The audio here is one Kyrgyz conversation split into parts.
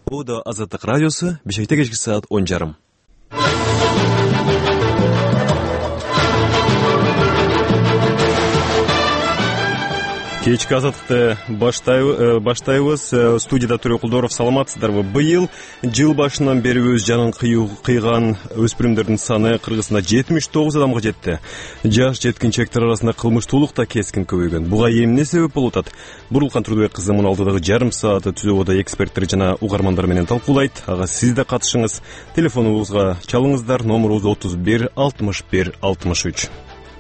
Bu da Azadlık Radyosu, Bişek'te geçki saat 10:30. Кечки Азаттыкты баштайбыз. Студияда Төрөк Кулдоров, саламатсыздарбы? Быйыл жыл башынан бери өз жанын кыйган өспүрүмдөрдүн саны Кыргызстанда 79 адамга жетти. Жаш жеткинчектер арасында кылмыштуулук да кескин көбөйгөн. Буга эмне себеп болуп атат? Бурулкан Турдубек кызы муну алдыдагы жарым сааты түзүүбөдө эксперттер жана угармандар менен талкуулайт. Ага сиз да катышыңыз. Телефонубузга чалыңыздар. Номерубуз 31 61 63.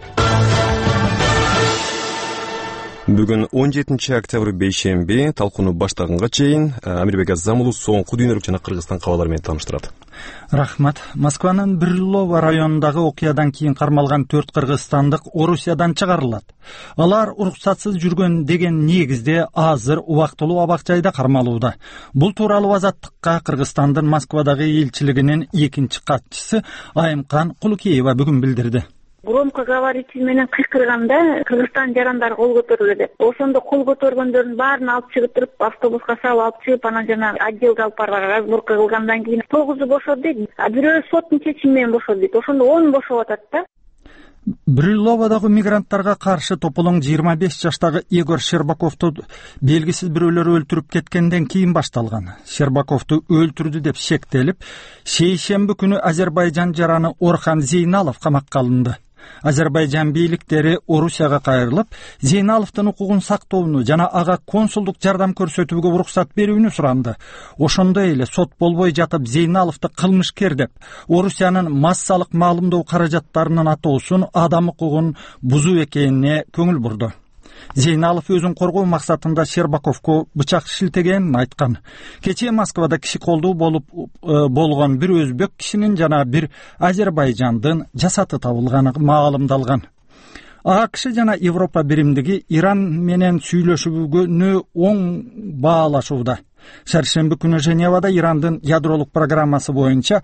Бүгүн 17 октябрь бейшемби, талкууну баштаганга чейин Амирбек Азамулов соңку дүйнөлүк жана Кыргызстан кабарлары менен тааныштырат. Рахмат. Москванын Брюллово районундагы окуядан кийин кармалган 4 кыргызстандык Орусиядан чыгарылат. Алар уруксатсыз жүргөн деген негизде азыр убактылуу абак-жайда кармалууда. Бул тууралуу Азаттыкка Кыргызстандын Москвадагы элчилигинин экинчи катчысы Айымкан Кулукеева бүгүн билдирди. Громкоговоритель менен кыйкырганда Кыргызстан жарандары кол көтөрүлдү деп. Ошондо кол көтөргөндөрдүн баарын алып чыгып туруп, автобуска салып алып чыгып, анан жана отделге алып барганга разборка кылгандан кийин 9 бошоду дейт. Бирөө соттун чечими менен бошоду дейт. Ошондо 10 бошоп атат да. Брюлловодагы мигранттарга каршы тополоң 25 жаштагы Игорь Щербаковду белгисиз бирөөлөр өлтүрүп кеткенден кийин башталган. Щербаковду өлтүрдү деп шектелип, шейшемби күнү Азербайжан жараны Орхан Зейналов камакка алынды. Азербайжан бийликтери Орусияга кайрылып, Зейналовдун укугун сактоону жана ага консулдук жардам көрсөтүүгө уруксат берүүнү суранды. Ошондой эле сот болбой жатып Зейналовду кылмышкер деп, Орусиянын массалык маалымдоо каражаттарынын атоосун адам укугун бузуу экенине көңүл бурду. Зейналов өзүн коргоо максатында Щербаковго бычак шилтегенин айткан. Кечээ Москвада киши колдуу болгон бир өзбек кишинин жана бир Азербайжандын жасаты табылганы маалымдалган. АКШ жана Европа биримдиги Иран менен сүйлөшүүгө оң баалашууда. Шаршемби күнү Женевада Ирандын ядролук программасы боюнча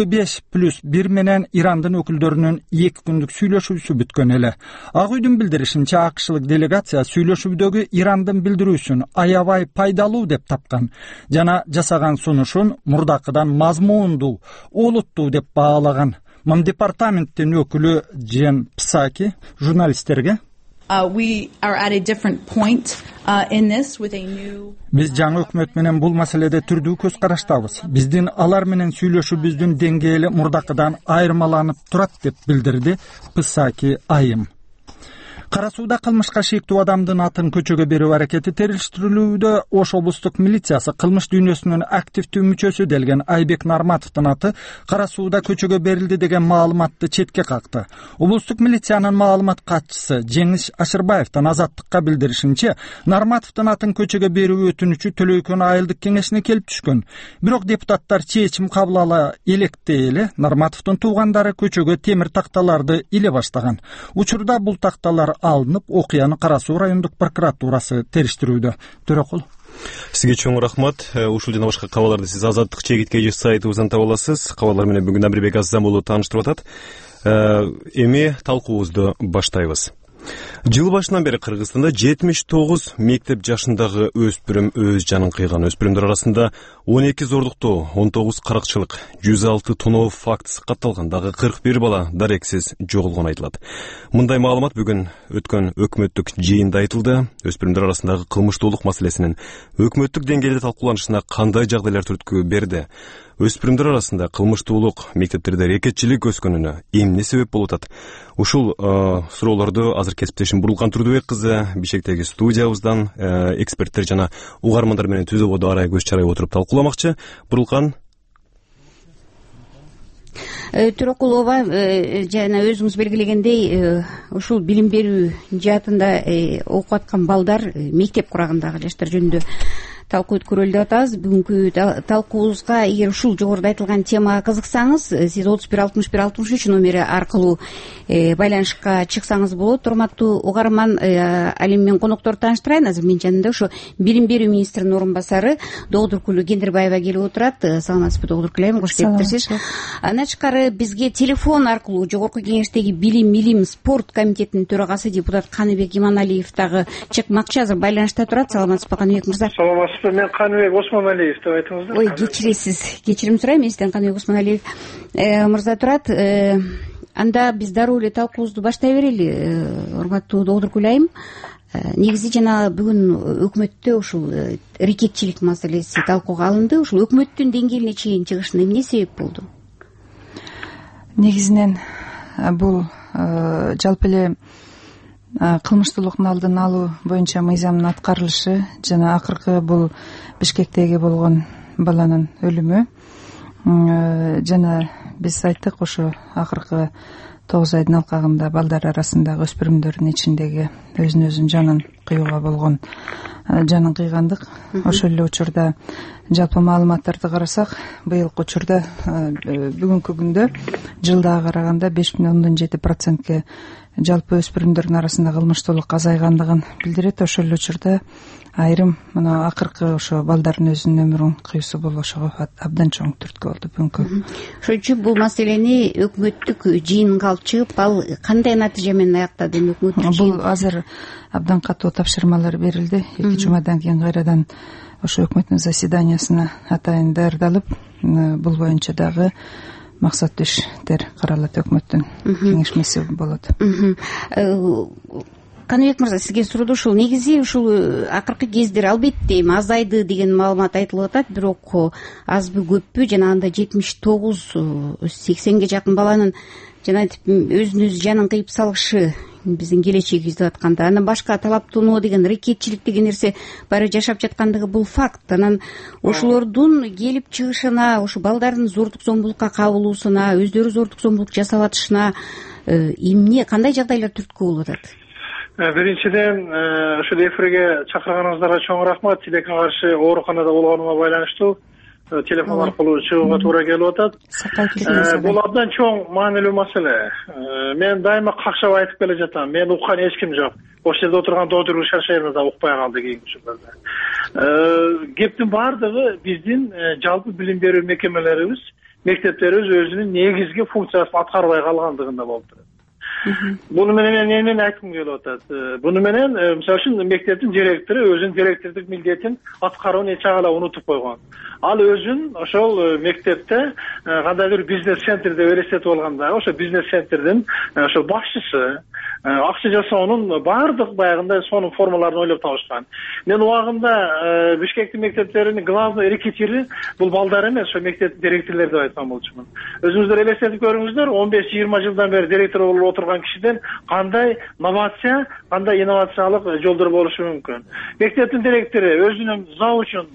P5+1 менен Ирандын өкүлдөрүнүн 2 күндүк сүйлөшүүсү бүткөн эле. Ак үйдүн билдиришинче, акшылык делегация сүйлөшүүдөгү Ирандын билдирүүсүн аябай пайдалуу деп тапкан жана жасаган сунушун мурдакыдан мазмундуу, олуттуу деп баалаган. Мам департаменттин өкүлү Джен Псаки журналисттерге We are at a different point in this with a new. Биз жаңы өкмөт менен бул маселеде түрдүү көз караштабыз. Биздин алар менен сүйлөшүүбүздүн деңгээли мурдакыдан айырмаланып турат деп билдирди Псаки айым. Кара сууда кылмышка шектүү адамдын атын көчөгө берүү аракети териштирилүүдө Ош облустук милициясы кылмыш дүйнөсүнүн активдүү мүчөсү делген Айбек Нарматовдун аты кара сууда көчөгө берилди деген маалыматты четке какты. Облустук милициянын маалымат катчысы Жеңиш Ашырбаевдин Азаттыкка билдиришинче, Нарматовдун атын көчөгө берүү өтүнүчү Төлөйкөн айылдык кеңешине келип түшкөн. Бирок депутаттар чечим кабыл ала электе эле Нарматовдун туугандары көчөгө темир такталарды иле баштаган. Учурда бул такталар алынып, окуяны Кара суу райондук прокуратурасы териштирүүдө. Төрөкул. Сизге чоң рахмат. Ушул жана башка кабарларды сиз Азаттык чегиткеji сайтыбыздан таба аласыз. Кабарлар менен бүгүн Амирбек Азамулов тааныштырып атат. Эми талкуубузду баштайбыз. Жыл башынан бери Кыргызстанда 79 мектеп жашындагы өспүрүм өз жанын кыйган. Өспүрүмдөр арасында 12 зордуктоо, 19 каракчылык, 106 тоноо фактысы катталган. Дагы 41 бала дарексиз жоголгон айтылат. Мындай маалымат бүгүн өткөн өкмөттүк жыйында айтылды. Өспүрүмдөр арасындагы кылмыштуулук маселесинин өкмөттүк деңгээлде талкууланышына кандай жагдайлар түрткү берди? Өспүрүмдөр арасында кылмыштуулук, мектептерде рекетчилик өскөнүнө эмне себеп болуп атат? Ушул суроолорду азыр кесиптешим Бурулкан Турдубек кызы Бишкектеги студиябыздан эксперттер жана угармандар менен түзүүбөдө арай көз чарай отуруп талкууламакчы. Бурулкан. Төрөкулова, жана өзүңүз белгилегендей, ушул билим берүү жаатында окуп аткан балдар мектеп курагындагы жаштар жөнүндө талкуу өткөрөлү деп атабыз. Бүгүнкү талкуубузга эгер ушул жогоруда айтылган темага кызыксаңыз, сиз 31-61-63 номери аркылуу байланышка чыксаңыз болот. Урматтуу угарман, ал эми мен коноктор тааныштырайын. Азыр менин жанымда ошо билим берүү министринин орун басары Догдуркүл Кендирбаева келип отурат. Саламатсызбы, Догдуркүл айым? Кош келиптирсиз. Андан тышкары бизге телефон аркылуу Жогорку Кеңештеги билим, спорт комитетинин төрагасы депутат Каныбек Иманалиев дагы чыкмакчы. Азыр байланышта турат. Саламатсызбы, Каныбек мырза? Саламатсызбы. армысызбы? Мен Каныбек Осмоналиев деп айтыңыздар. Ой, кечиресиз. Кечирим сурайм, эсизден Каныбек Осмоналиев мырза турат. Анда биз дароо эле талкуубузду баштай берели. Урматтуу Доодуркул айым. Негизи жана бүгүн өкмөттө ушул рекетчилик маселеси талкууга алынды. Ушул өкмөттүн деңгээлине чейин чыгышына эмне себеп болду? Негизинен бул жалпы эле кылмыштуулуктун алдын алуу боюнча мыйзамдын аткарылышы жана акыркы бул Бишкектеги болгон баланын өлүмү жана биз айттык ошо акыркы 9 айдын алкагында балдар арасындагы өспүрүмдөрдүн ичиндеги өзүн өзүн жанын кыюуга болгон жанын кыйгандык. Ошол эле учурда жалпы маалыматтарды карасак, быйылкы учурда бүгүнкү күндө жылдага караганда 5,7%ке жалпы өспүрүмдөрдүн арасында кылмыштуулук азайгандыгын билдирет. Ошол эле учурда айрым мына акыркы ошо балдардын өзүнүн өмүрүн кыюусу бул ошого абдан чоң түрткү болду бүгүнкү. Ошон үчүн бул маселени өкмөттүк жыйынга алып чыгып, ал кандай натыйжа менен аяктады? Өкмөттүк бул азыр абдан катуу тапшырмалар берилди. 2 жумадан кийин кайрадан ошо өкмөттүн заседаниясына атайын даярдалып, бул боюнча дагы максаттуу иштер каралат. Өкмөттүн кеңешмеси болот. Каныбек мырза, сизге суроо ушул. Негизи ушул акыркы кездер албетте азайды деген маалымат айтылып атат, бирок азбы көппү жана анда 79-80ге жакын баланын жана өзүн өзү жанын кыйып салышы биздин келечегибиз деп атканда, анан башка талаптонуу деген, рекетчилик деген нерсе баары жашап жаткандыгы бул факт. Анан ошолордун келип чыгышына, ошо балдардын зордук зомбулукка кабылуусуна, өздөрү зордук зомбулук жасап атышына эмне, кандай жагдайлар түрткү болуп атат? Биринчиден, ушул эфирге чакырганыңыздарга чоң рахмат. Тилекке каршы ооруканада болгонума байланыштуу телефон аркылуу чыгууга туура келип атат. Бул абдан чоң маанилүү маселе. Мен дайыма какшап айтып келе жатам. Мен уккан эч ким жок. Ошол жерде отурган Доодуркул Шаршаевна да укпай калды кийинки учурларда. Кептин баардыгы биздин жалпы билим берүү мекемелерибиз, мектептерибиз өзүнүн негизги функциясын аткарбай калгандыгында болуп турат. Буну менен эмнени айткым келип атат? Буну менен мисалы үчүн мектептин директору өзүнүн директордук милдетин аткарууну эч агала унутуп койгон. Ал өзүн ошол мектепте кандайдыр бизнес центр деп элестетип алганда, ошо бизнес центрдин ошо башчысы, акча жасоонун баардык баягындай сонун формаларын ойлоп табышкан. Мен убагында Бишкектин мектептеринин главный рекетири бул балдар эмес, ошо мектептин директорлору деп айткан болчумун. Өзүңүздөр элестетип көрүңүздөр, 15-20 жылдан бери директор болуп отурган кишиден кандай новация, кандай инновациялык жолдор болушу мүмкүн. Мектептин директору өзүнүн завучун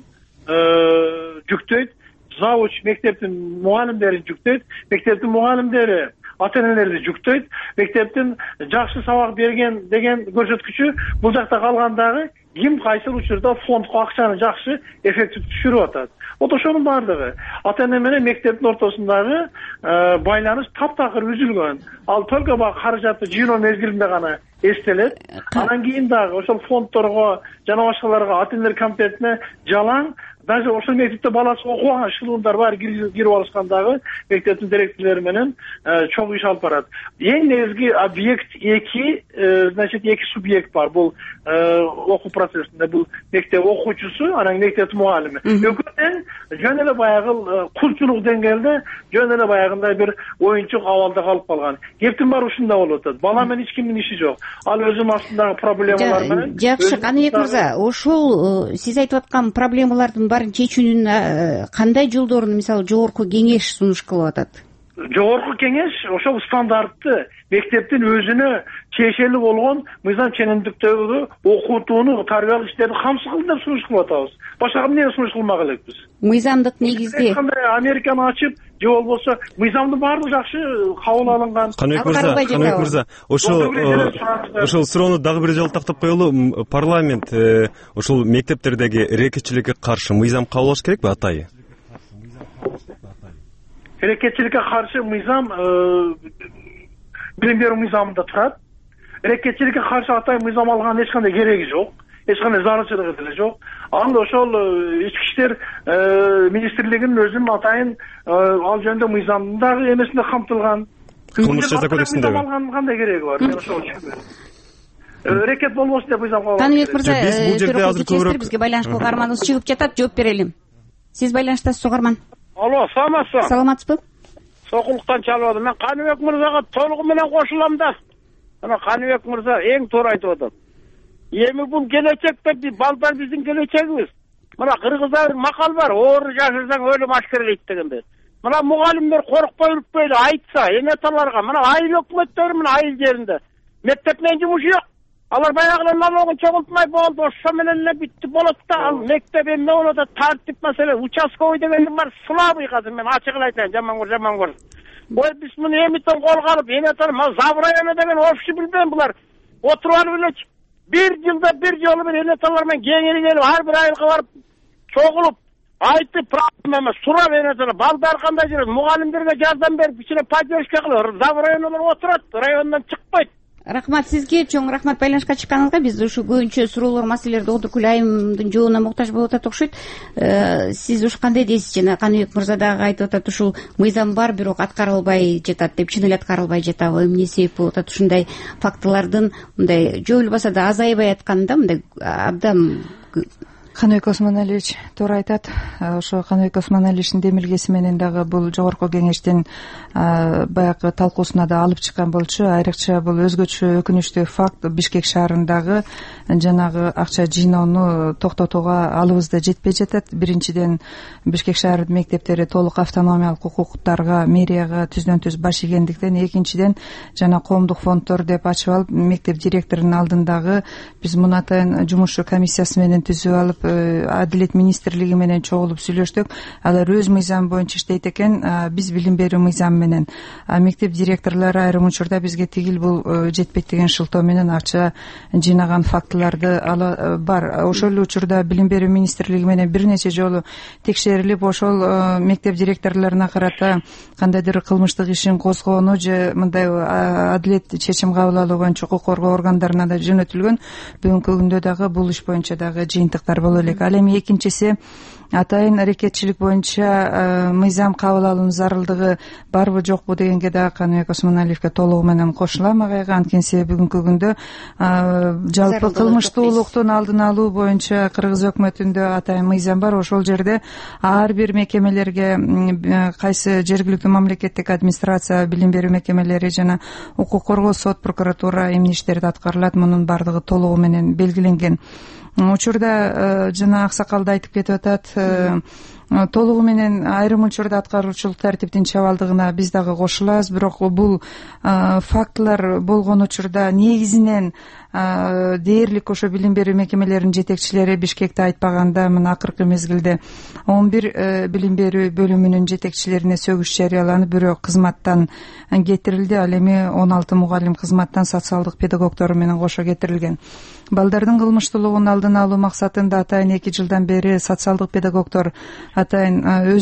жүктөйт, завуч мектептин мугалимдерин жүктөйт, мектептин мугалимдери ата-энелерди жүктөйт, мектептин жакшы сабак берген деген көрсөткүчү бул жакта калгандагы ким кайсыл учурда фондко акчаны жакшы эффектив түшүрүп атат. Вот ошонун баардыгы ата-эне менен мектептин ортосундагы байланыш таптакыр үзүлгөн. Ал только баягы каражатты жыйноо мезгилинде гана эстелет. Анан кийин дагы ошол фондторго жана башкаларга ата-энелер комитетине жалаң, даже ошол мектепте баласы окуган шылымдар баары кирип алышкандагы мектептин директорлору менен чоң иш алып барат. Эң негизги объект значит, эки субъект бар. Бул окуу процессинде бул мектеп окуучусу, анан мектептин мугалими. Экөөсүн жөн эле баягы кулчулук деңгээлде, жөн эле баягындай бир оюнчук абалда калып калган. Кептин баары ушунда болуп атат. Бала менен эч кимдин иши жок. Ал өзүнүн астындагы проблемалар менен. Жакшы, Каныбек мырза, ошол сиз айтып аткан проблемалардын баарын чечүүнүн кандай жолдорун, мисалы, жогорку кеңеш сунуш кылып атат? Жогорку кеңеш ошол стандартты мектептин өзүнө чечели болгон мыйзам ченемдиктөгү окутууну, тарбиялык иштерди камсыз кылды деп сунуш кылып атабыз. Башка эмне сунуш кылмак элекпиз? Мыйзамдык негизде кандай Американы ачып, же болбосо мыйзамдын баардыгы жакшы кабыл алынган. Каныбек мырза, ошол суроону дагы бир жолу тактап коелу. Парламент ошол мектептердеги рекетчиликке каршы мыйзам кабыл алыш керекпи атайы? Рекетчиликке каршы мыйзам билим берүү мыйзамында турат. Рекетчиликке каршы атайын мыйзам алган эч кандай кереги жок, эч кандай зарылчылыгы деле жок. Ал ошол ички иштер министрлигинин өзүнүн атайын ал жөнүндө мыйзамдагы эмесинде камтылган. Кылмыш жаза кодексинде алган кандай кереги бар? Мен ошол түшүнбөйм. ырекет болбосун деп мыйзам кабыл Каныбек алып мырза, биз бул жерде азыр көбүрөөк бизге байланышка угарманыбыз чыгып жатат, жооп берели. Сиз байланыштасыз угарман. Алло, саламатсызбы? Саламатсызбы? Сокулуктан чалып атам. Мен Каныбек мырзага толугу менен кошулам да. Мына Каныбек мырза эң туура айтып атат. Эми бул келечекте балдар биздин келечегибиз. Мына кыргызда макал бар, оору жашырсаң өлүм ашкерелейт дегенде. Мына мугалимдер коркпой үрпөйлү айтса, энеталарга, мына айыл өкмөттөрү мына айыл жеринде мектеп менен жумушу жок. Алар баягы налогун чогултмай болду, ошо менен эле битти болот да. Ал мектеп эмне болот да, тартип маселе, участковый дегендин бар слабый азыр, мен ачыгын айтайын, жаман көр. Ой, биз муну эмитен колго алып, энетал, Забыр району деген общий билбейм булар. Отуруп алып элечи. Bir жылда bir жолу бир энеталар менен кеңири келип, ар бир айылга барып чогулуп, айтып, проблема сурап энеталар, балдар кандай жүрөт, мугалимдерге жардам берип, кичине поддержка кылып, Забыр районунан отурат, районунан чыкпайт. Рахмат сизге, чоң рахмат байланышка чыкканыңызга. Биз ушу көбүнчө суроолор, маселелерди Одуркүл айымдын жообуна муктаж болуп атат окшойт. Сиз ушу кандай дейсиз? Жана Каныбек мырза дагы айтып атат, ушул мыйзам бар, бирок аткарылбай жатат деп. Чын эле аткарылбай жатабы? Эмне себеп болуп атат? Ушундай фактылардын мындай жөө болбосо да азайбай атканда, мындай абдан. Каныбек Осмоналиевич туура айтат. Ошо Каныбек Осмоналиевичтин демилгеси менен дагы бул жогорку кеңештин баягы талкуусуна да алып чыккан болчу. Айрыкча бул өзгөчө өкүнүчтүү факт Бишкек шаарындагы жанагы акча жыйноону токтотууга алыбызда жетпей жатат. Биринчиден, Бишкек шаарынын мектептери толук автономиялык укуктарга, мэрияга түздөн-түз баш ийгендиктен, экинчиден жана коомдук фонддор деп ачып алып, мектеп директорунун алдындагы биз муну атайын жумушчу комиссиясы менен түзүп алып, Адилет министрлиги менен чогулуп сүйлөштүк. Алар өз мыйзамы боюнча иштейт экен, биз билим берүү мыйзамы менен. Мектеп директорлору айрым учурда бизге тигил бул жетпейт деген шылтоо менен акча жыйнаган фактыларды бар. Ошол эле учурда билим берүү министрлиги менен бир нече жолу текшерилип, ошол мектеп директорлоруна карата кандайдыр кылмыштык ишин козгоону же мындай адилет чечим кабыл алуу боюнча укук коргоо органдарына да жөнөтүлгөн. Бүгүнкү күндө дагы бул иш боюнча дагы жыйынтыктар болот элек. Ал эми экинчиси, атайын аракетчилик боюнча мыйзам кабыл алуунун зарылдыгы барбы жокпу дегенге дагы Каныбек Осмоналиевке толугу менен кошулам. Агайга анткени себеби бүгүнкү күндө жалпы кылмыштуулуктун алдын алуу боюнча кыргыз өкмөтүндө атайын мыйзам бар. Ошол жерде ар бир мекемелерге, кайсы жергиликтүү мамлекеттик администрация, билим берүү мекемелери жана укук коргоо, сот, прокуратура эмне иштерди аткарылат, мунун бардыгы толугу менен белгиленген. Учурда жана аксакал айтып кетип атат, толугу менен айрым учурда аткаруучулук тартиптин чабалдыгына биз дагы кошулабыз. Бирок бул фактылар болгон учурда негизинен дээрлик ошо билим берүү мекемелеринин жетекчилери Бишкекте айтпаганда, мына акыркы мезгилде 11 билим берүү бөлүмүнүн жетекчилерине сөгүш жарыяланып, бирөө кызматтан кетирилди. Ал эми 16 мугалим кызматтан социалдык педагогдору менен кошо кетирилген. Балдардын кылмыштуулугун алдын алуу максатында атайын 2 жылдан бери социалдык педагогдор атайын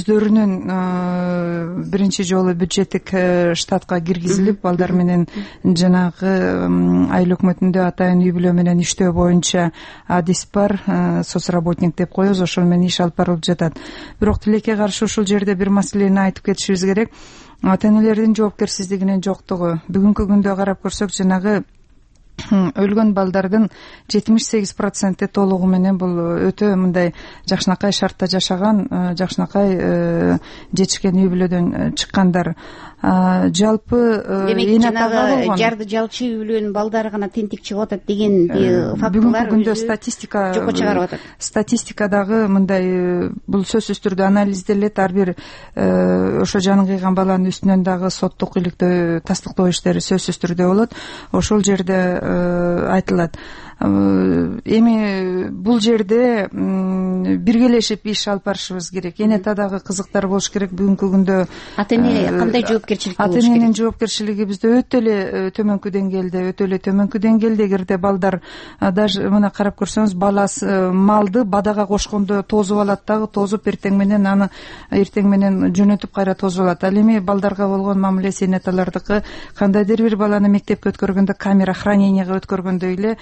өздөрүнүн биринчи жолу бюджеттик штатка киргизилип, балдар менен жанагы айыл өкмөтүндө атайын үй бүлө менен иштөө боюнча адис бар, соцработник деп коебуз, ошол менен иш алып барылып жатат. Бирок тилекке каршы ушул жерде бир маселени айтып кетишибиз керек. Ата-энелердин жоопкерсиздигинин жоктугу. Бүгүнкү күндө карап көрсөк, жанагы өлгөн балдардын 78% толугу менен бул өтө мындай жакшынакай шартта жашаган, жакшынакай жетишкен үй бүлөдөн чыккандар. Жалпы демек жанагы жарды жалчы үй бүлөнүн балдары гана тентик чыгып атат деген фактылар бүгүнкү күндө статистика жокко чыгарып атат. Статистикадагы мындай бул сөзсүз түрдө анализделет. Ар бир ошо жанын кыйган баланын үстүнөн дагы соттук иликтөө, тастыктоо иштери сөзсүз түрдө болот. Ошол жерде айтылат. Эми бул жерде биргелешип иш алып барышыбыз керек. Энетадагы кызыктар болуш керек. Бүгүнкү күндө ата-эне кандай жоопкерчиликте болуш керек? Ата-эненин жоопкерчилиги бизде өтө эле төмөнкү деңгээлде. Эгерде балдар даже мына карап көрсөңүз, баласы малды бадага кошкондо тозуп алат дагы, тозуп эртең менен жөнөтүп кайра тозуп алат. Ал эми балдарга болгон мамилеси энеталардыкы кандайдыр бир баланы мектепке өткөргөндө, камера храненияга өткөргөндөй эле мындай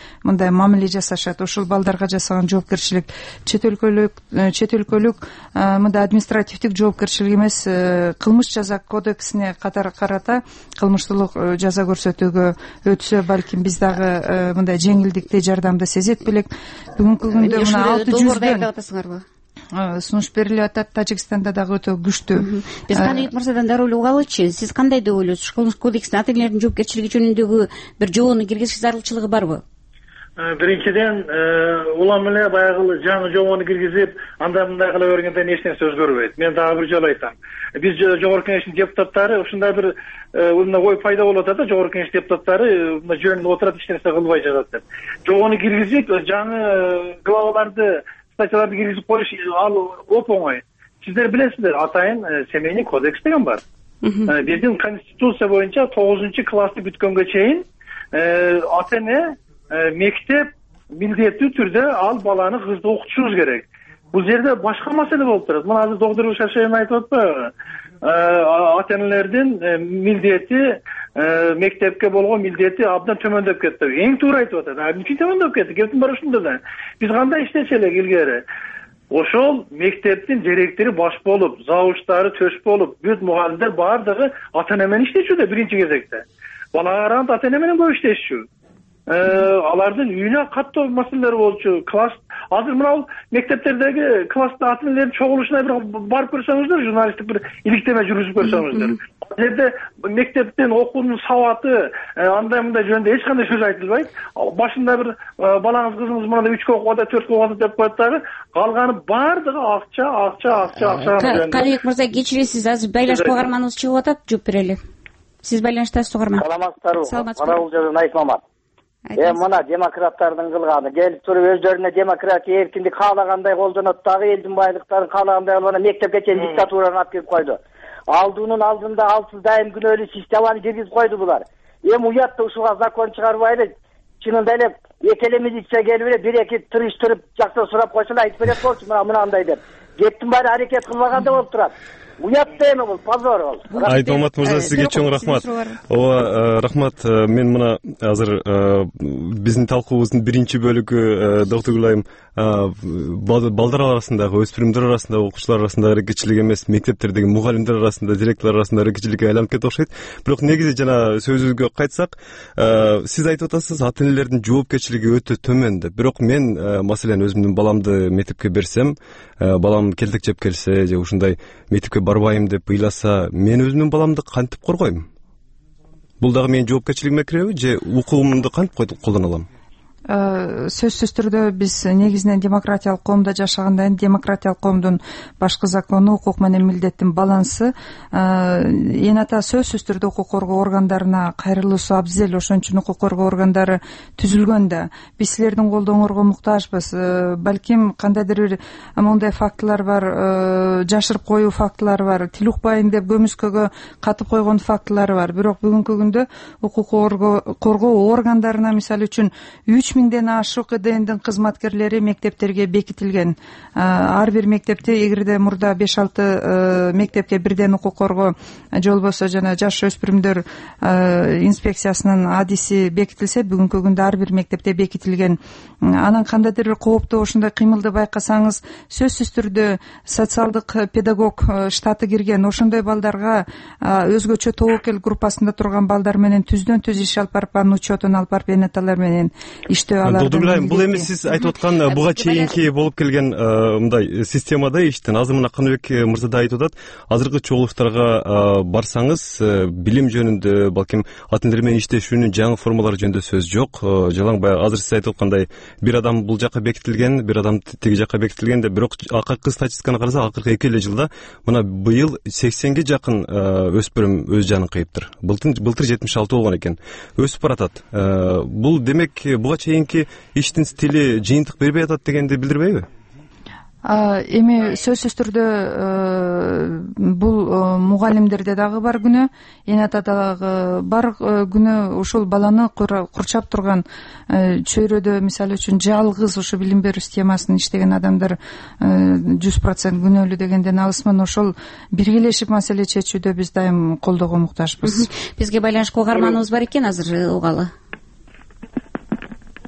мындай мамиле жасашат. Ошол балдарга жасаган жоопкерчилик чет өлкөлүк мындай административдик жоопкерчилик эмес, кылмыш жаза кодексине карата кылмыштуулук жаза көрсөтүүгө өтсө, балким биз дагы мындай жеңилдикти, жардамды сезет белек. Бүгүнкү күндө мына 600 сунуш берилип атат. Тажикстанда дагы өтө күчтүү. Биз Каныбек мырзадан дароо угабычы. Сиз кандай деп ойлойсуз? Кылмыш кодексине ата энелердин жоопкерчилиги жөнүндөгү бир жобону киргизиш зарылчылыгы барбы? Биринчиден, улам эле баягы жаңы жобону киргизип, андай мындай кыла бергенден эч нерсе өзгөрбөйт. Мен дагы бир жолу айтам. Биз Жогорку Кеңештин депутаттары ушундай бир ой пайда болуп атат да, Жогорку Кеңеш депутаттары жөнүндө отурат, эч нерсе кылбай жатат деп. Жобону киргизип, жаңы главаларды, статьяларды киргизип коюш ал оп-оңой. Сиздер билесиздер, атайын семейный кодекс деген бар. Биздин конституция боюнча 9-классты бүткөнгө чейин ата эне, мектеп милдеттүү түрдө ал баланы, кызды окутушубуз керек. Бул жерде башка маселе болуп турат. Мына азыр доктор Шашаев айтып атпайбы? Ата энелердин милдети, мектепке болгон милдети абдан төмөндөп кетти. Эң туура айтып атат. Эмне төмөндөп кетти? Кептин баары ушунда да. Биз кандай иштечү элек илгери? Ошол мектептин директори баш болуп, завучтары төш болуп, бүт мугалимдер баардыгы ата эне менен иштечү биринчи кезекте. Балага караганда ата эне менен көп иштешчү. Алардын үйүнө каттоо маселелери болчу. Класс азыр мына мектептердеги класста ата энелердин чогулушуна бир барып көрсөңүздөр, журналисттик бир иликтеме жүргүзүп көрсөңүздөр. Жерде мектептин окуунун сабаты, андай мындай жөнүндө эч кандай сөз айтылбайт. Башында бир балаңыз, кызыңыз мында 3 окуганда, 4 окуганда деп коет дагы, калганы баардыгы акча. Каныбек мырза, кечиресиз, азыр байлаш кугарманыбыз чыгып атат, жооп берели. Сиз байланыштасыз угарман. Саламатсыздарбы? Карагулжадан Айтмамат. Мына демократтардын кылганы келип туруп өздөрүнө демократия, эркиндик каалагандай колдонот дагы, элдин байлыктарын каалагандай алып, мектепке чейин диктатураны алып келип койду. Алдуунун алдында алсыз дайым күнөөлүү системаны киргизип койду булар. Уятты ушуга закон чыгарбайлы. Чынында эле экеле милиция келип эле бир-эки тырыштырып, жакта сурап койсо эле айтып берет болчу, мынандай деп. Кеттин баары аракет кылбаганда болуп турат. Уятты эми бул, позор бул. Айтмамат мырза, сизге чоң рахмат. Ооба, рахмат. Мен мына азыр биздин талкуубуздун биринчи бөлүгү доктор Гүлайым балдар арасындагы, өспүрүмдөр арасындагы, окуучулар арасындагы аракетчилик эмес, мектептердеги мугалимдер арасында, директорлор арасында аракетчиликке айланып кетип окшойт. Бирок негизи жана сөзүбүзгө кайтсак, сиз айтып атасыз, ата энелердин жоопкерчилиги өтө төмөн деп. Бирок мен маселен өзүмдүн баламды мектепке берсем, балам келтек жеп келсе же ушундай мектепке барбайм деп ыйласа, мен өзүмдүн баламды кантип коргойм? Бул дагы менин жоопкерчилигиме киреби же укугумду кантип колдоно алам? Сөзсүз түрдө биз негизинен демократиялык коомдо жашагандан кийин демократиялык коомдун башкы закону, укук менен милдеттин балансы эң ата сөзсүз түрдө укук коргоо органдарына кайрылуусу абзел. Ошон үчүн укук коргоо органдары түзүлгөн да. Биз силердин колдооңорго муктажбыз. Балким кандайдыр бир мондай фактылар бар, жашырып коюу фактылары бар, тил укпайм деп көмүскөгө катып койгон фактылары бар. Бирок бүгүнкү күндө укук коргоо органдарына мисалы үчүн 3000ден ашык КДНдин кызматкерлери мектептерге бекитилген. Ар бир мектепте, эгерде мурда 5-6 мектепке бирден укук коргоо же болбосо жана жаш өспүрүмдөр инспекциясынын адиси бекитилсе, бүгүнкү күндө ар бир мектепте бекитилген. Анан кандайдыр бир кооптуу ошондой кыймылды байкасаңыз, сөзсүз түрдө социалдык педагог штаты кирген. Ошондой балдарга өзгөчө тобокел группасында турган балдар менен түздөн түз иш алып барып, анын учетун алып барып, энеталар менен Бул эми сиз айтып аткан буга чейинки болуп келген мындай системада иштен азыр мына Каныбек мырза да айтып атат, азыркы чогулуштарга барсаңыз, билим жөнүндө, балким ата энелер менен иштешүүнүн жаңы формалары жөнүндө сөз жок. Жалаң баягы азыр сиз айтып аткандай бир адам бул жакка бекитилген, бир адам тиги жакка бекитилген деп. Бирок акыркы статистиканы карасак, акыркы 2 жылда мына быйыл 80ге жакын өспүрүм өз жанын кыйыптыр. Былтыр 76 болгон экен. Өсүп баратат. Бул демек буга чейинки иштин стили жыйынтык бербей атат дегенди билдирбейби? Эми сөзсүз түрдө бул мугалимдерде дагы бар күнөө, энета дагы бар күнөө. Ушул баланы курчап турган чөйрөдө мисалы үчүн жалгыз ушу билим берүү системасын иштеген адамдар 100% күнөөлүү дегенден алысмын. Ошол биргелешип маселе чечүүдө биз дайым колдоого муктажбыз. Бизге байланышкы угарманыбыз бар экен, азыр угалы.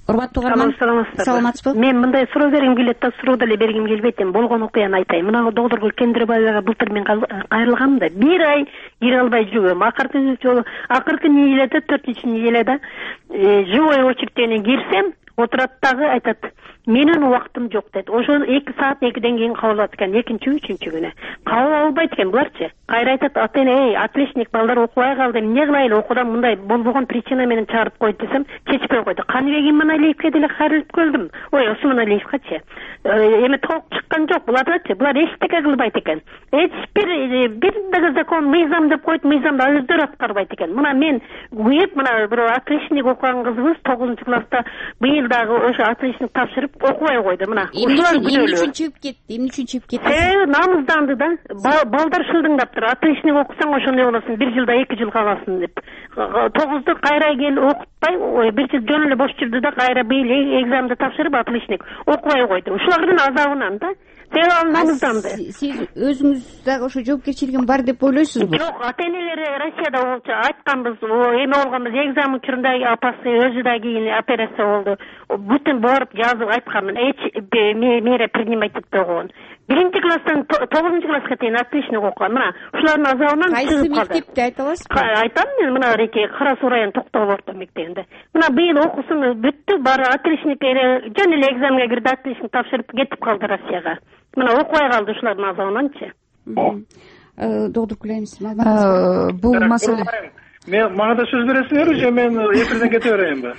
урматтуу угарман, саламатсызбы? Мен мындай суроо бергим келет да, суроо деле бергим келбейт. Эми болгон окуяны айтайын. Мына доктор Кендирбаевага былтыр мен кайрылгам да, бир ай кире албай жүргөм. Акыркы неделеде, 4-неделеде живой очередьтен кирсем, отурат дагы айтат, менин убактым жок дейт. Ошо 2 саат 2ден кийин кабыл алат экен, 2-3 күнү. Кабыл албайт экен буларчы. Кайра айтат, ата-эне, отличник, балдар окубай калды, эмне кылайлы, окуудан мындай болбогон причина менен чыгарып койду десем, чечпей койду. Каныбек Иманалиевке деле кайрылып келдим. Ой, Осмоналиевгачы. Эми толук чыккан жок, булардачы. Булар эчтеке кылбайт экен. Эч бир дагы закон, мыйзам деп коет, мыйзамды өздөрү аткарбайт экен. Мына мен уюп, мына бир отличник окуган кызыбыз 9-класста быйыл дагы ошо отличник тапшырып окубай койду. Мына эмне үчүн чыгып кетти? Намызданды да. Балдар шылдыңдаптыр. Отличник окусаң ошондой болосуң, 1 жылда 2 жыл каласың деп. 9-ду кайра кел окутпай, 1 жыл жөн эле бош жүрдү да, кайра быйыл экзаменди тапшырып отличник окубай койду. Ушулардын азабынан да. Намызданды. Сиз өзүңүз дагы ошо жоопкерчилигин бар деп ойлойсузбу? Жок, ата-энелери Россияда болчу, айтканбыз, эме болгонбуз, экзамен учурунда апасы өзү да кийин операция болду. Бүтүн барып жазып айтканмын, эч мера принимать этпей койгон. 1-класстан 9-класска чейин отличник окуган. Мына ушулардын азабынан кайсы мектепте айта аласызбы? Айтам мен, мына Реке Кара Суу район Токтогул орто мектебинде. Мына быйыл окуусун бүттү, баары отличник жөн эле экзаменге кирди, отличник тапшырып кетип калды Россияга. Мына окубай калды ушулардын азабынанчы. Доктор Кулайымов, бул маселе мен мага да сөз бересиңерби же мен эфирден кете берейинби?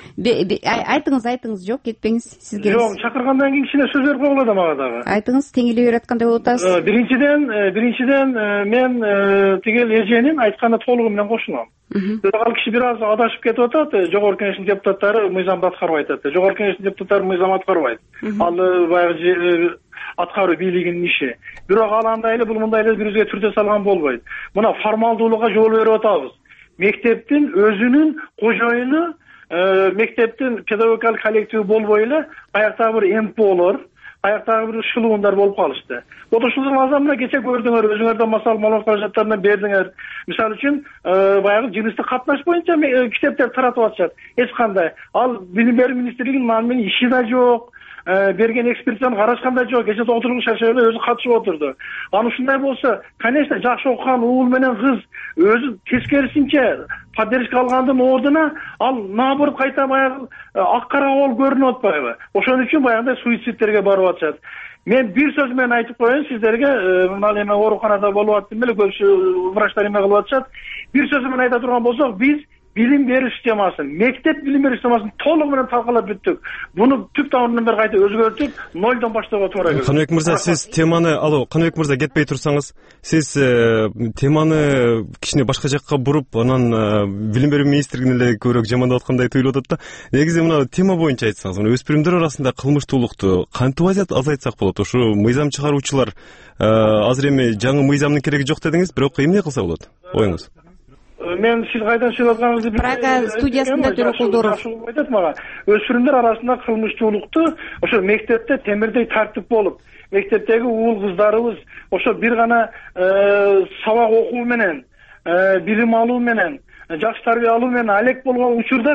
Айтыңыз, жок, кетпеңиз, сизге. Жок, чакыргандан кийин кичине сөз берип койгула да мага дагы. Айтыңыз, теңелей берип аткандай болуп атасыз. Биринчиден мен тигил эженин айтканына толугу менен кошулам. Ал киши бир аз адашып кетип атат. Жогорку Кеңештин депутаттары мыйзамды аткарбайт атат. Жогорку Кеңештин депутаттары мыйзам аткарбайт. Ал баягы аткаруу бийлигинин иши. Бирок ал андай эле, бул мындай эле бир өзгө түрдө салган болбойт. Мына формалдуулукка жол берип атабыз. Мектептин өзүнүн кожоюну, мектептин педагогикалык коллективи болбой эле, каяктагы бир МПОлор, каяктагы бир шылуундар болуп калышты. Вот ушулардын азабына кече көрдүңөр, өзүңөрдөн маалымат каражаттарынан бердиңер. Мисалы үчүн, баягы жыныстык катнаш боюнча китептер таратып атышат. Эч кандай. Ал билим берүү министрлигинин мани иши да жок. Берген экспертизаны карашкан да жок. Кече доктурлук шашыры өзү катышып отурду. Аны ушундай болсо, конечно, жакшы окуган уул менен кыз өзү тескерисинче поддержка алгандын ордуна ал наоборот кайта баягы ак кара болуп көрүнүп атпайбы? Ошон үчүн баягындай суицидтерге барып атышат. Мен бир сөз менен айтып коеюн сиздерге, мына эме ооруканада болуп аттым эле, көпчү врачтар эме кылып атышат. Бир сөз менен айта турган болсок, биз билим берүү системасын, мектеп билим берүү системасын толугу менен талкалап бүттүк. Буну түп тамырынан бери кайта өзгөртүп, нолдон баштоого туура келет. Каныбек мырза, сиз теманы, Каныбек мырза, кетпей турсаңыз, сиз теманы кичине башка жакка буруп, анан билим берүү министрлигин эле көбүрөөк жамандап аткандай туюлуп атат да. Негизи мына тема боюнча айтсаңыз, мына өспүрүмдөр арасында кылмыштуулукту кантип азайтсак болот? Ушу мыйзам чыгаруучулар азыр эми жаңы мыйзамдын кереги жок дедиңиз, бирок эмне кылса болот? Оюңуз. Мен сиз кайдан сүйлөп атканыңызды Прага студиясында Төрөкулдоров айтат мага. Өспүрүмдөр арасында кылмыштуулукту ошо мектепте темирдей тартип болуп, мектептеги уул кыздарыбыз ошо бир гана сабак окуу менен, билим алуу менен, жакшы тарбия алуу менен алек болгон учурда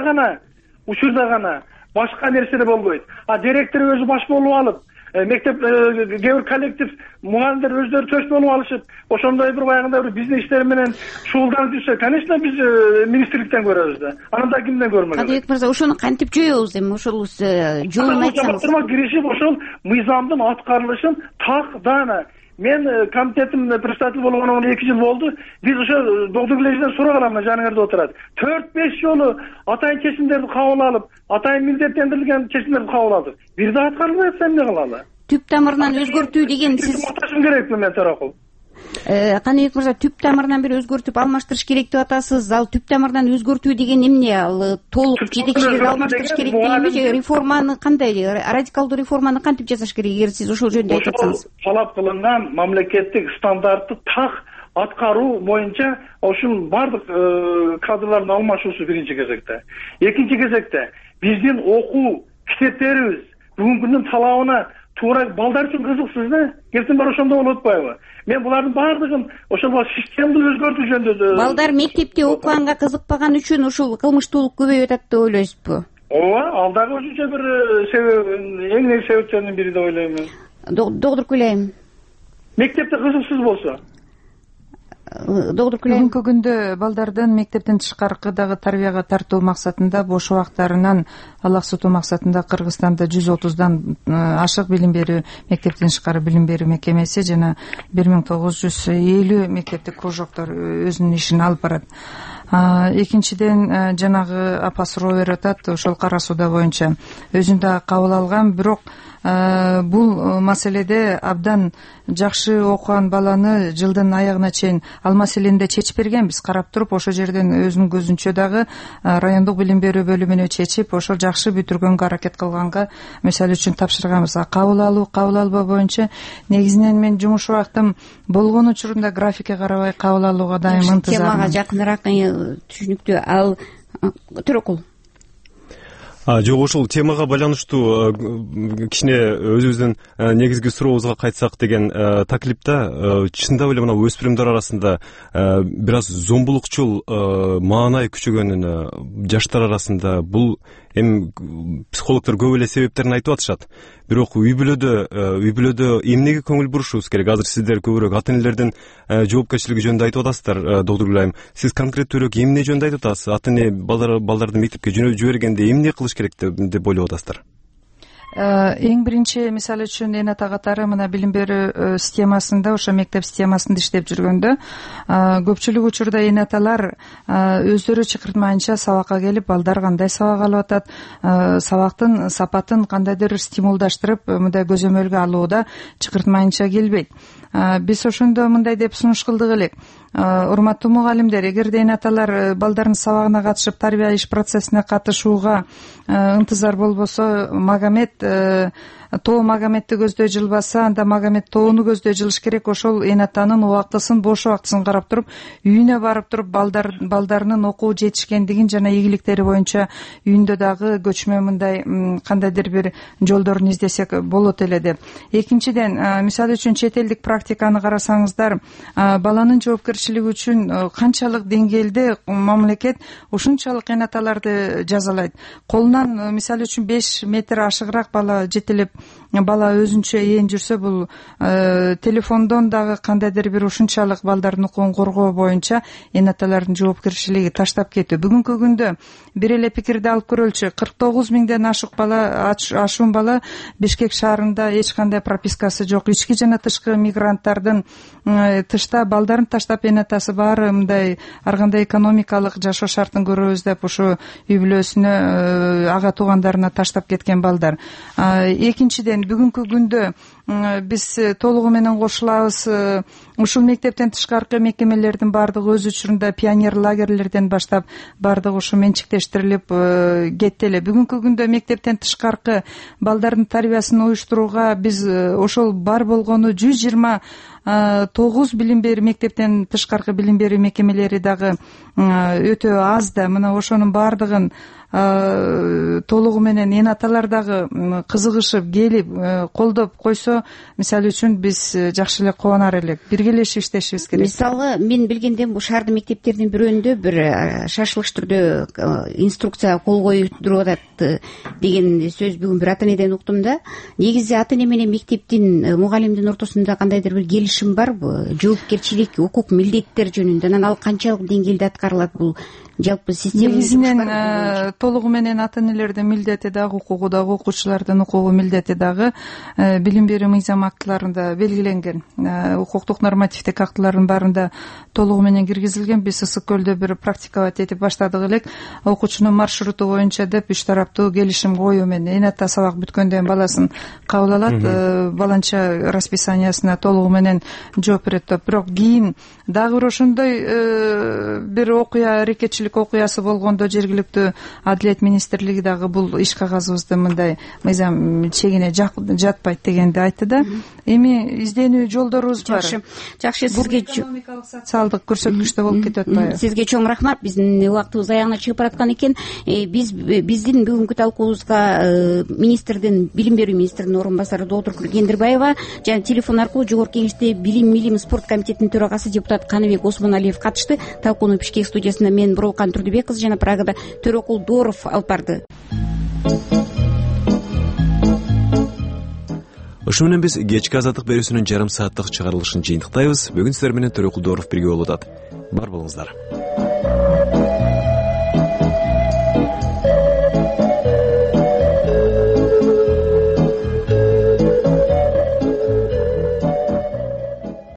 гана башка нерселер болбойт. Директор өзү баш болуп алып, мектеп кээ бир коллектив мугалимдер өздөрү төш болуп алышып, ошондой бир баягындай бир бизнес иштер менен шуулданып жүрсө, конечно, биз министрликтен көрөбүз да. Анан да кимден көрмөк? Каныбек мырза, ошону кантип жоебуз эми? Ошол жолун айтсаңыз. Киришип, ошол мыйзамдын аткарылышын такдана. Мен комитеттин председатель болгондон 2 жыл болду. Биз ошо доктор Глежден сураган, жаныңызда отурат. 4-5 жолу атайын чечимдерди кабыл алып, атайын милдеттендирилген чечимдерди кабыл алдык. Бир да аткарылбай атса эмне кылалы? Түп тамырынан өзгөртүү деген сиз макташым керекпи мен Төрөкул? Каныбек мырза, түп тамырынан бир өзгөртүп алмаштырыш керек деп атасыз. Ал түп тамырынан өзгөртүү деген эмне? Ал толук жетекчилерди алмаштырыш керек дегенби же реформаны кандай, радикалдуу реформаны кантип жасаш керек, эгер сиз ошол жөнүндө айтып атсаңыз? Талап кылынган мамлекеттик стандартты так аткаруу боюнча ошун бардык кадрлардын алмашуусу биринчи кезекте. Экинчи кезекте биздин окуу китептерибиз бүгүнкү күндүн талабына туура балдар үчүн кызыксыз да. Кертин бар ошондо болуп атпайбы? Мен булардын бардыгын ошол системалдуу өзгөртүү жөнүндө. Балдар мектепте окуганга кызыкпаган үчүн ушул кылмыштуулук көбөйүп атат деп ойлойсузбу? ооба, ал дагы өзүнчө бир себеп, эң негизги себептердин бири деп ойлойм мен. Доктор Күлайым, мектепте кызыксыз болсо. Доктор Күлайым, бүгүнкү күндө балдардын мектептен тышкаркы дагы тарбияга тартуу максатында, бош убактарынан алак сутуу максатында Кыргызстанда 130дан ашык билим берүү, мектептен тышкары билим берүү мекемеси жана 1950 мектептик кружоктор өзүнүн ишин алып барат. Экинчиден, жанагы апа суроо берип атат, ошол Кара Сууда боюнча өзүн да кабыл алган, бирок бул маселеде абдан жакшы окуган баланы жылдын аягына чейин ал маселени да чечип бергенбиз. Карап туруп, ошол жерден өзүнүн көзүнчө дагы райондук билим берүү бөлүмүнө чечип, ошол жакшы бүтүргөнгө аракет кылганга мисалы үчүн тапшырганбыз. Кабыл алуу, кабыл албоо боюнча негизинен мен жумуш убактым болгон учурунда графикке карабай кабыл алууга дайым ынтызармын. Темага жакыныраак түшүнүктүү. Ал Төрөкул. Жок, ошол темага байланыштуу кичине өзүбүздүн негизги сурообузга кайтсак деген таклипте, чындап эле мына өспүрүмдөр арасында бир аз зомбулукчул маанай күчөгөнүн жаштар арасында бул эми психологдор көп эле себептерин айтып атышат. Бирок үй бүлөдө эмнеге көңүл бурушубуз керек? Азыр сиздер көбүрөөк ата энелердин жоопкерчилиги жөнүндө айтып атасыздар, доктор Күлайым. Сиз конкреттүүрөөк эмне жөнүндө айтып атасыз? Ата эне балдарды мектепке жибергенде эмне кылыш керек деп ойлоп атасыздар? Эң биринчи, мисалы үчүн эне ата катары мына билим берүү системасында, ошо мектеп системасында иштеп жүргөндө көпчүлүк учурда эне аталар өздөрү чакыртмайынча сабакка келип, балдар кандай сабак алып атат, сабактын сапатын кандайдыр стимулдаштырып, мындай көзөмөлгө алууда чакыртмайынча келбейт. Биз ошондо мындай деп сунуш кылдык элек. Урматтуу мугалимдер, эгерде эне аталар балдардын сабагына катышып, тарбия иш процессине катышууга ынтызар болбосо, Магомед тоо Магометти көздөй жылбаса, анда Магомед тоону көздөй жылыш керек. Ошол эне атанын убактысын, бош убактысын карап туруп, үйүнө барып туруп, балдарынын окуу жетишкендигин жана ийгиликтери боюнча үйүндө дагы көчмө мындай кандайдыр бир жолдорун издесек болот эле деп. Экинчиден, мисалы үчүн чет элдик практиканы карасаңыздар, баланын жоопкерчилиги үчүн канчалык деңгээлде мамлекет ушунчалык эне аталарды жазалайт. Колунан мисалы үчүн 5 метр ашыгыраак бала жетелеп, бала өзүнчө ээн жүрсө, бул телефондон дагы кандайдыр бир ушунчалык балдардын укугун коргоо боюнча эне аталардын жоопкерчилиги таштап кетүү. Бүгүнкү күндө бир эле пикирди алып көрөлчү. 49 миңден ашуун бала Бишкек шаарында эч кандай пропискасы жок. Ички жана тышкы мигранттардын тышта балдарын таштап, эне атасы баары мындай ар кандай экономикалык жашоо шартын көрөбүз деп ошо үй бүлөсүнө, ага туугандарына таштап кеткен балдар. Экинчиден, бүгүнкү күндө биз толугу менен кошулабыз. Ушул мектептен тышкаркы мекемелердин баардыгы өз учурунда пионер лагерлерден баштап баардыгы ушу менчиктештирилип кетти эле. Бүгүнкү күндө мектептен тышкаркы балдардын тарбиясын уюштурууга биз ошол бар болгону 129 билим берүү, мектептен тышкаркы билим берүү мекемелери дагы өтө аз да. Мына ошонун баардыгын толугу менен эне аталар дагы кызыгышып келип колдоп койсо, мисалы үчүн биз жакшы эле кубанар элек. Биргелешип иштешибиз керек. Мисалы, мен билгенден бул шаардын мектептеринин бирөөндө бир шашылыш түрдө инструкция кол коюлуп атат деген сөз бүгүн бир ата энеден уктум да. Негизи ата эне менен мектептин, мугалимдин ортосунда кандайдыр бир келишим барбы? Жоопкерчилик, укук, милдеттер жөнүндө анан ал канчалык деңгээлде аткарылат? Бул жалпы система негизинен толугу менен ата энелердин милдети дагы, укугу дагы, окуучулардын укугу, милдети дагы билим берүү мыйзам актыларында белгиленген. Укуктук нормативдик актылардын баарында толугу менен киргизилген. Биз Ысык көлдө бир практиковать этип баштадык элек. Окуучунун маршруту боюнча деп үч тараптуу келишим коюу менен эне ата сабак бүткөндөн баласын кабыл алат, баланча расписаниясына толугу менен жооп берет деп. Бирок кийин дагы бир ошондой бир окуя, аракетчилик окуясы болгондо жергиликтүү Адилет министрлиги дагы бул иш кагазыбызды мындай мыйзам чегине жатпайт дегенди айтты да. Эми изденүү жолдорубуз бар. Жакшы, сизге экономикалык, социалдык көрсөткүчтө болуп кетип атпайбы? Сизге чоң рахмат. Биздин убактыбыз аягына чыгып бараткан экен. Биздин бүгүнкү талкуубузга министрдин, билим берүү министринин орун басары доктор Кендирбаева жана телефон аркылуу жогорку кеңеште билим спорт комитетинин төрагасы депутат Каныбек Осмоналиев катышты. Талкууну Бишкек студиясында мен Бурулкан Турдубек кызы жана Прагада Төрөкул Доров алып барды. Ошо менен биз кечки азаттык берүүсүнүн жарым сааттык чыгарылышын жыйынтыктайбыз. Бүгүн сиздер менен Төрөкул Дооров бирге болуп атат. Бар болуңуздар.